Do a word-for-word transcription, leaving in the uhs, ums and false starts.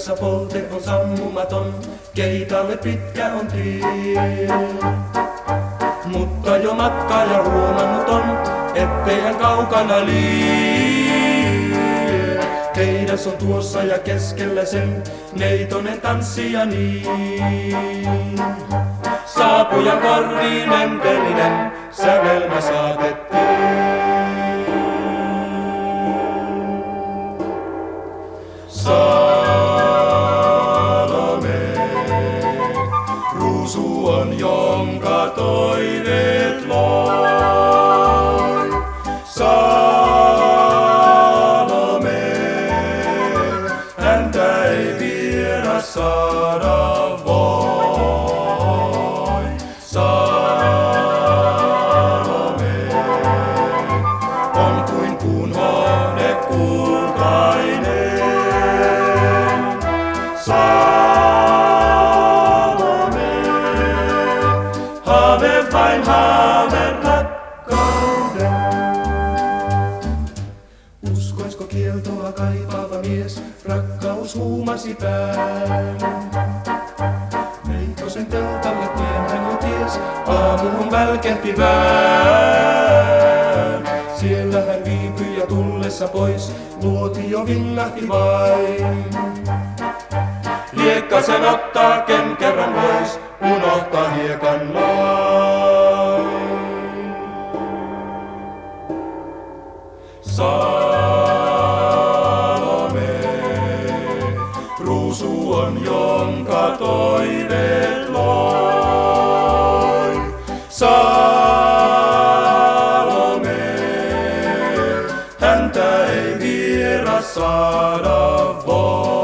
jossa polte on sammumaton, keitalle pitkä on tie. Mutta jo matkaaja huomannut on, ettei hän kaukana lie. Keidas on tuossa ja keskellä sen neitonen tanssija niin. Saapujan korviin empelinen sävelmä saatettiin. Salome, ruusu on jonka toiveet loi. Salome, häntä ei vieras saada voi. Salome on kuin kuun hone kultainen. Salome, haave vain haave rakkauden. Uskoisko kieltoa kaipaava mies, rakkaus huumasi pään. Neitosen teltalle tien hän jo ties, aamuun välkehti vään. Siellä hän viipyi ja tullessa pois, luotio vingahti vain. Liekkasen ottaa ken kerran vois, unohtaa hiekan lain. Salome, ruusu on jonka toiveet loi. Salome, häntä ei vieras saada voi.